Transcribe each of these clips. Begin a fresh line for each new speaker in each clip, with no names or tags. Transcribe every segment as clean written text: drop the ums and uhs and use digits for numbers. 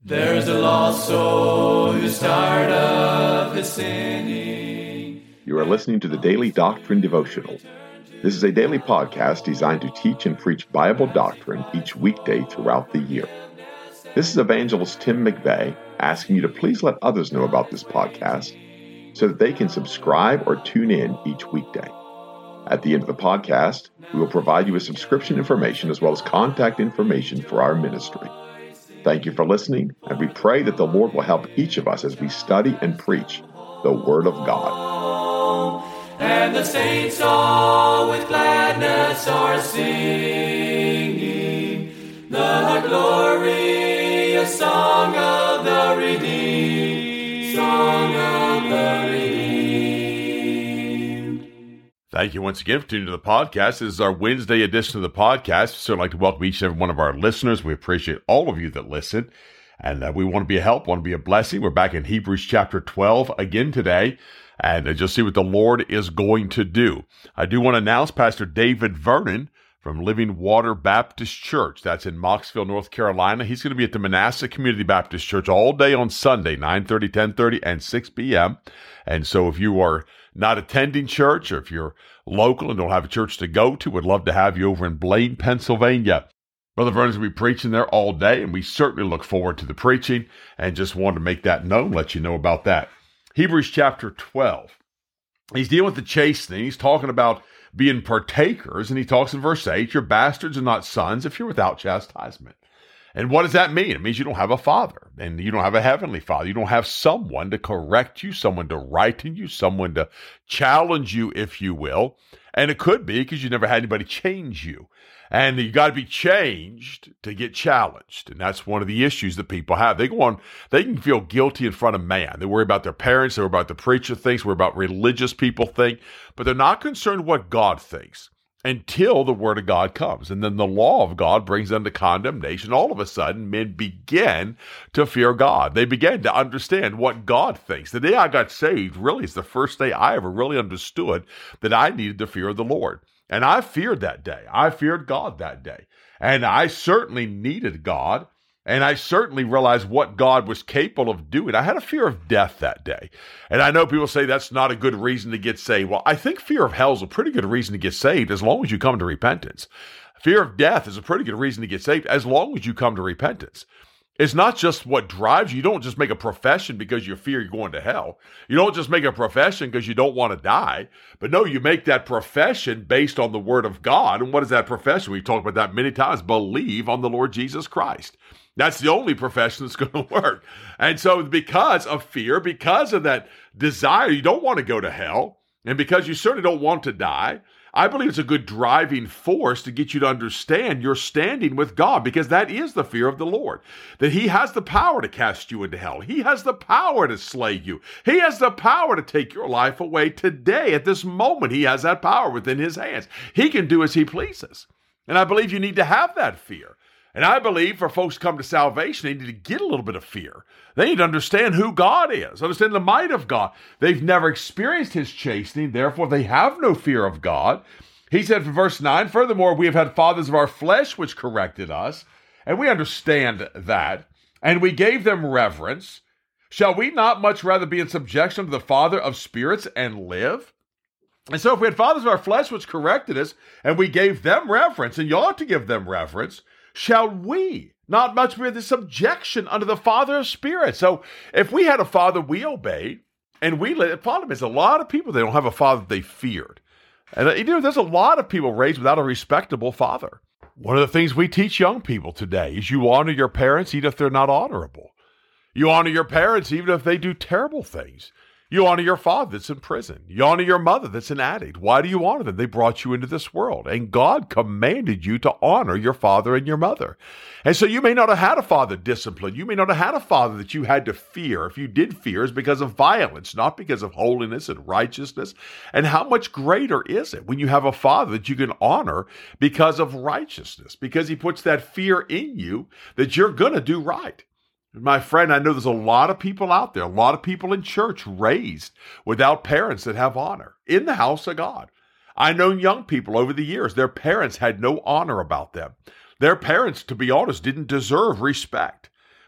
There's a lost soul who's tired of his sinning.
You are listening to the Daily Doctrine Devotional. This is a daily podcast designed to teach and preach Bible doctrine each weekday throughout the year. This is Evangelist Tim McVeigh asking you to please let others know about this podcast so that they can subscribe or tune in each weekday. At the end of the podcast, we will provide you with subscription information as well as contact information for our ministry. Thank you for listening, and we pray that the Lord will help each of us as we study and preach the Word of God.
And the saints all with gladness are singing the glorious song of the redeemed, song of the redeemed.
Thank you once again for tuning to the podcast. This is our Wednesday edition of the podcast. So I'd like to welcome each and every one of our listeners. We appreciate all of you that listen, and we want to be a help, want to be a blessing. We're back in Hebrews chapter 12 again today, and just see what the Lord is going to do. I do want to announce Pastor David Vernon from Living Water Baptist Church. That's in Mocksville, North Carolina. He's going to be at the Manassas Community Baptist Church all day on Sunday, 9:30, 10:30, and 6 p.m. And so if you are not attending church, or if you're local and don't have a church to go to, would love to have you over in Blaine, Pennsylvania. Brother Vernon's going to be preaching there all day, and we certainly look forward to the preaching, and just wanted to make that known, let you know about that. Hebrews chapter 12. He's dealing with the chastening. He's talking about being partakers, and he talks in verse 8, you're bastards and not sons if you're without chastisement. And what does that mean? It means you don't have a father, and you don't have a heavenly father. You don't have someone to correct you, someone to righten you, someone to challenge you, if you will. And it could be because you never had anybody change you. And you got to be changed to get challenged. And that's one of the issues that people have. They go on, they can feel guilty in front of man. They worry about their parents, they worry about the preacher thinks, worry about religious people think, but they're not concerned what God thinks until the word of God comes. And then the law of God brings them to condemnation. All of a sudden, men begin to fear God. They begin to understand what God thinks. The day I got saved really is the first day I ever really understood that I needed to fear the Lord. And I feared that day. I feared God that day. And I certainly needed God. And I certainly realized what God was capable of doing. I had a fear of death that day. And I know people say that's not a good reason to get saved. Well, I think fear of hell is a pretty good reason to get saved as long as you come to repentance. Fear of death is a pretty good reason to get saved as long as you come to repentance. It's not just what drives you. You don't just make a profession because you fear you're going to hell. You don't just make a profession because you don't want to die. But no, you make that profession based on the word of God. And what is that profession? We've talked about that many times. Believe on the Lord Jesus Christ. That's the only profession that's going to work. And so because of fear, because of that desire, you don't want to go to hell, and because you certainly don't want to die, I believe it's a good driving force to get you to understand your standing with God, because that is the fear of the Lord, that he has the power to cast you into hell. He has the power to slay you. He has the power to take your life away today. At this moment, he has that power within his hands. He can do as he pleases. And I believe you need to have that fear. And I believe for folks to come to salvation, they need to get a little bit of fear. They need to understand who God is, understand the might of God. They've never experienced his chastening, therefore they have no fear of God. He said in verse 9, furthermore, we have had fathers of our flesh which corrected us, and we understand that, and we gave them reverence. Shall we not much rather be in subjection to the Father of spirits and live? And so if we had fathers of our flesh which corrected us, and we gave them reverence, and you ought to give them reverence, shall we not much be in the subjection unto the Father of spirits? So if we had a father we obeyed, and the problem is a lot of people, they don't have a father they feared. And there's a lot of people raised without a respectable father. One of the things we teach young people today is you honor your parents even if they're not honorable. You honor your parents even if they do terrible things. You honor your father that's in prison. You honor your mother that's an addict. Why do you honor them? They brought you into this world. And God commanded you to honor your father and your mother. And so you may not have had a father disciplined. You may not have had a father that you had to fear. If you did fear, it's because of violence, not because of holiness and righteousness. And how much greater is it when you have a father that you can honor because of righteousness, because he puts that fear in you that you're going to do right. My friend, I know there's a lot of people out there, a lot of people in church raised without parents that have honor in the house of God. I know young people over the years, their parents had no honor about them. Their parents, to be honest, didn't deserve respect.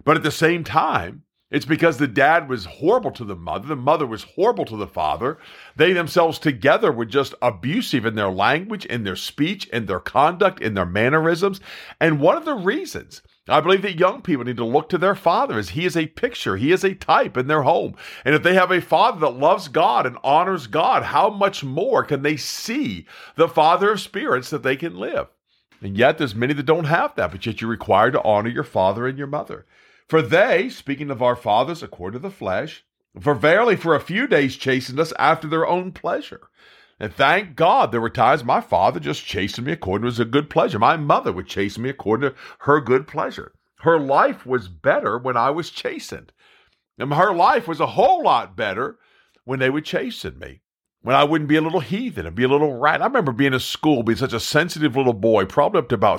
But at the same time, it's because the dad was horrible to the mother was horrible to the father. They themselves together were just abusive in their language, in their speech, in their conduct, in their mannerisms. And one of the reasons I believe that young people need to look to their father is he is a picture, he is a type in their home. And if they have a father that loves God and honors God, how much more can they see the Father of spirits that they can live? And yet there's many that don't have that, but yet you're required to honor your father and your mother. For they, speaking of our fathers according to the flesh, for verily for a few days chastened us after their own pleasure. And thank God there were times my father just chastened me according to his good pleasure. My mother would chasten me according to her good pleasure. Her life was better when I was chastened. And her life was a whole lot better when they would chasten me. When I wouldn't be a little heathen and be a little rat. I remember being in school, being such a sensitive little boy, probably up to about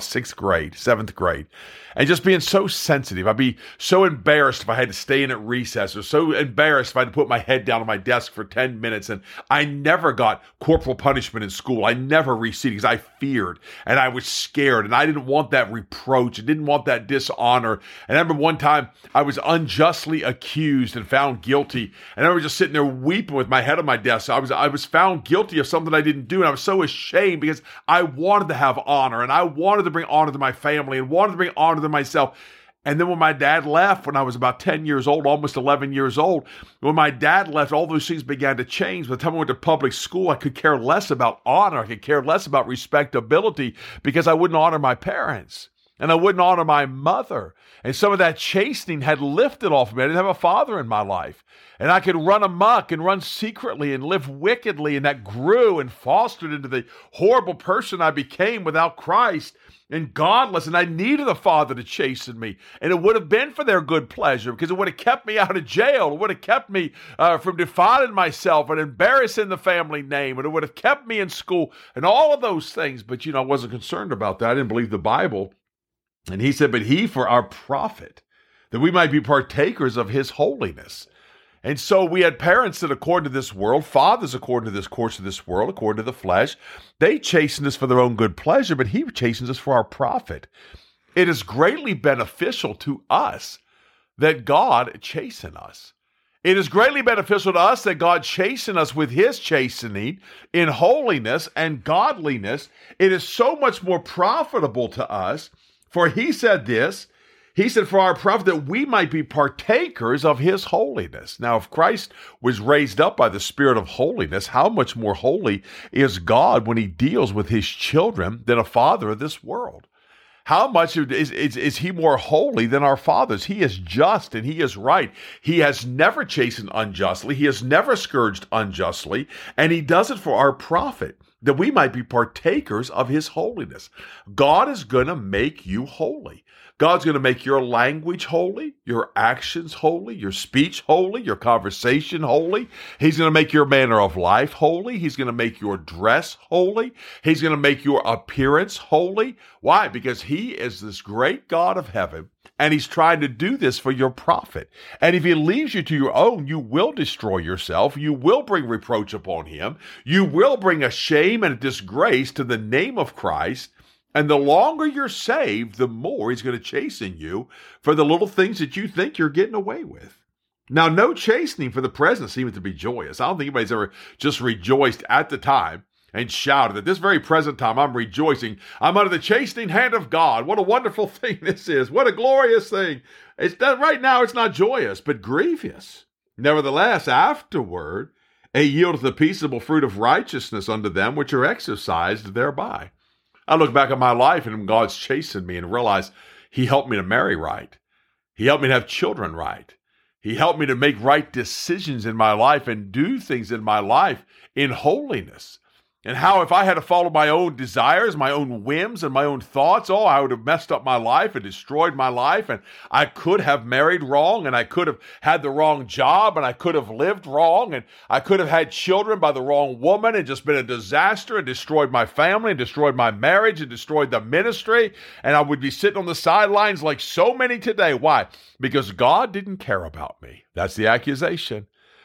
7th grade, and just being so sensitive. I'd be so embarrassed if I had to stay in at recess, or so embarrassed if I had to put my head down on my desk for 10 minutes. And I never got corporal punishment in school. I never receded because I feared and I was scared and I didn't want that reproach. I didn't want that dishonor. And I remember one time I was unjustly accused and found guilty. And I was just sitting there weeping with my head on my desk. I was found guilty of something I didn't do. And I was so ashamed because I wanted to have honor and I wanted to bring honor to my family and wanted to bring honor to myself. And then when my dad left, when I was about 10 years old, almost 11 years old, when my dad left, all those things began to change. By the time I went to public school, I could care less about honor. I could care less about respectability because I wouldn't honor my parents and I wouldn't honor my mother. And some of that chastening had lifted off of me. I didn't have a father in my life. And I could run amok and run secretly and live wickedly. And that grew and fostered into the horrible person I became without Christ and godless. And I needed a father to chasten me. And it would have been for their good pleasure because it would have kept me out of jail. It would have kept me from defiling myself and embarrassing the family name. And it would have kept me in school and all of those things. But, I wasn't concerned about that. I didn't believe the Bible. And he said, but he for our profit, that we might be partakers of his holiness. And so we had parents that according to this world, fathers according to this course of this world, according to the flesh, they chastened us for their own good pleasure, but he chastens us for our profit. It is greatly beneficial to us that God chasten us. It is greatly beneficial to us that God chasten us with his chastening in holiness and godliness. It is so much more profitable to us. For he said this, he said, for our profit that we might be partakers of his holiness. Now, if Christ was raised up by the Spirit of holiness, how much more holy is God when he deals with his children than a father of this world? How much is he more holy than our fathers? He is just and he is right. He has never chastened unjustly. He has never scourged unjustly, and he does it for our profit, that we might be partakers of his holiness. God is going to make you holy. God's going to make your language holy, your actions holy, your speech holy, your conversation holy. He's going to make your manner of life holy. He's going to make your dress holy. He's going to make your appearance holy. Why? Because he is this great God of heaven, and he's trying to do this for your profit. And if he leaves you to your own, you will destroy yourself. You will bring reproach upon him. You will bring a shame and a disgrace to the name of Christ. And the longer you're saved, the more he's going to chasten you for the little things that you think you're getting away with. Now, no chastening for the present seems to be joyous. I don't think anybody's ever just rejoiced at the time and shouted, at this very present time, I'm rejoicing. I'm under the chastening hand of God. What a wonderful thing this is. What a glorious thing. Right now, it's not joyous, but grievous. Nevertheless, afterward, it yieldeth the peaceable fruit of righteousness unto them which are exercised thereby. I look back at my life and God's chastened me and realize he helped me to marry right. He helped me to have children right. He helped me to make right decisions in my life and do things in my life in holiness. And how if I had to follow my own desires, my own whims, and my own thoughts, I would have messed up my life and destroyed my life. And I could have married wrong, and I could have had the wrong job, and I could have lived wrong, and I could have had children by the wrong woman and just been a disaster and destroyed my family and destroyed my marriage and destroyed the ministry. And I would be sitting on the sidelines like so many today. Why? Because God didn't care about me. That's the accusation.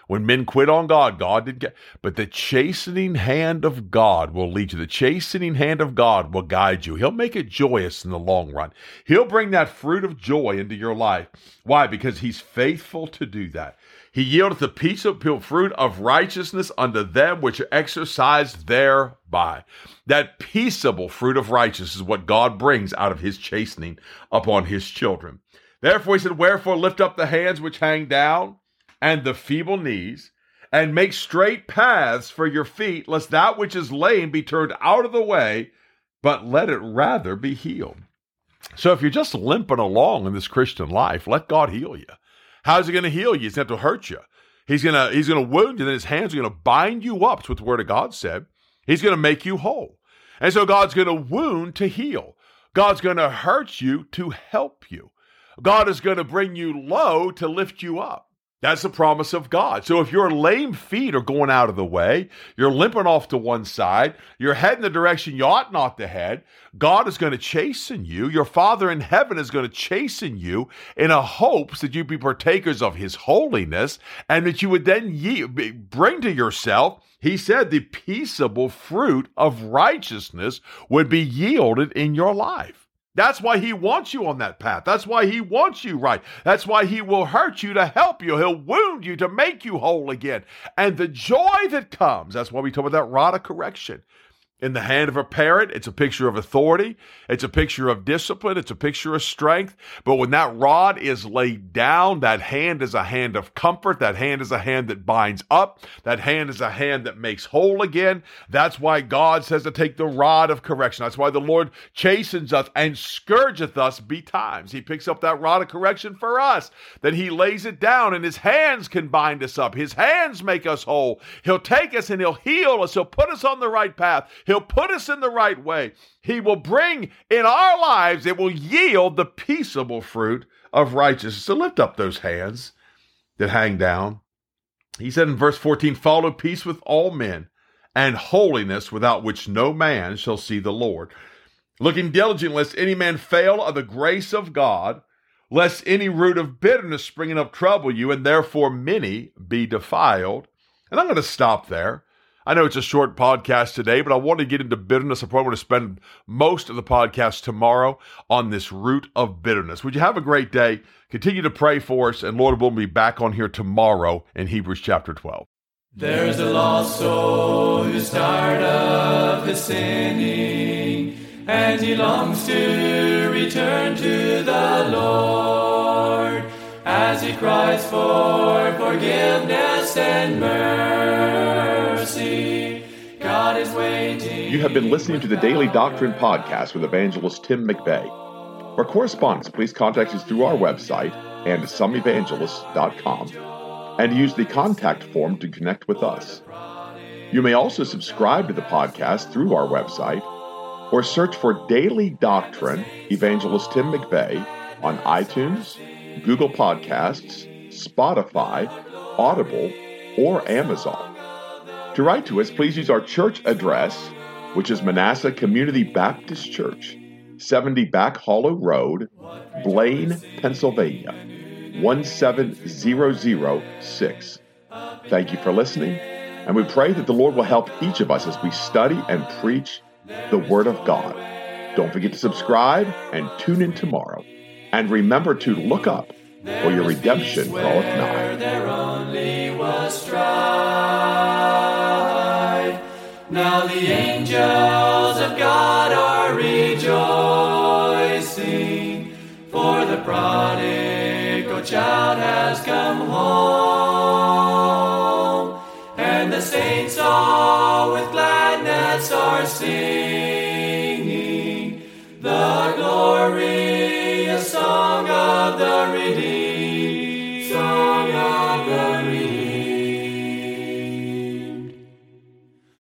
When men quit on God, God did get, but the chastening hand of God will lead you. The chastening hand of God will guide you. He'll make it joyous in the long run. He'll bring that fruit of joy into your life. Why? Because he's faithful to do that. He yieldeth the peaceable fruit of righteousness unto them which are exercised thereby. That peaceable fruit of righteousness is what God brings out of his chastening upon his children. Therefore he said, wherefore lift up the hands which hang down, and the feeble knees, and make straight paths for your feet, lest that which is lame be turned out of the way, but let it rather be healed. So if you're just limping along in this Christian life, let God heal you. How's he going to heal you? He's going to have to hurt you. He's going to wound you, then his hands are going to bind you up. That's what the Word of God said. He's going to make you whole. And so God's going to wound to heal. God's going to hurt you to help you. God is going to bring you low to lift you up. That's the promise of God. So if your lame feet are going out of the way, you're limping off to one side, you're heading the direction you ought not to head, God is going to chasten you. Your Father in heaven is going to chasten you in a hopes that you be partakers of his holiness and that you would then bring to yourself, he said, the peaceable fruit of righteousness would be yielded in your life. That's why he wants you on that path. That's why he wants you right. That's why he will hurt you to help you. He'll wound you to make you whole again. And the joy that comes, that's why we talk about that rod of correction. In the hand of a parent, it's a picture of authority. It's a picture of discipline. It's a picture of strength. But when that rod is laid down, that hand is a hand of comfort. That hand is a hand that binds up. That hand is a hand that makes whole again. That's why God says to take the rod of correction. That's why the Lord chastens us and scourgeth us betimes. He picks up that rod of correction for us. Then he lays it down and his hands can bind us up. His hands make us whole. He'll take us and he'll heal us. He'll put us on the right path. He'll put us in the right way. He will bring in our lives, it will yield the peaceable fruit of righteousness. So lift up those hands that hang down. He said in verse 14, follow peace with all men and holiness without which no man shall see the Lord. Looking diligently lest any man fail of the grace of God, lest any root of bitterness springing up trouble you, and therefore many be defiled. And I'm going to stop there. I know it's a short podcast today, but I want to get into bitterness. I probably want to spend most of the podcast tomorrow on this root of bitterness. Would you have a great day? Continue to pray for us, and Lord, we'll be back on here tomorrow in Hebrews chapter 12.
There's a lost soul who's tired of his sinning, and he longs to return to the Lord as he cries for forgiveness and mercy. God is waiting.
You have been listening to the Daily Doctrine Podcast with evangelist Tim McVeigh. For correspondence, please contact us through our website and someevangelists.com and use the contact form to connect with us. You may also subscribe to the podcast through our website or search for Daily Doctrine Evangelist Tim McVeigh on iTunes, Google Podcasts, Spotify, Audible, or Amazon. To write to us, please use our church address, which is Manasseh Community Baptist Church, 70 Back Hollow Road, Blaine, Pennsylvania, 17006. Thank you for listening, and we pray that the Lord will help each of us as we study and preach the Word of God. Don't forget to subscribe and tune in tomorrow. And remember to look up, for your redemption draweth nigh.
There only was strife. Now the angels of God are rejoicing, for the prodigal child has come home, and the saints all with gladness are singing.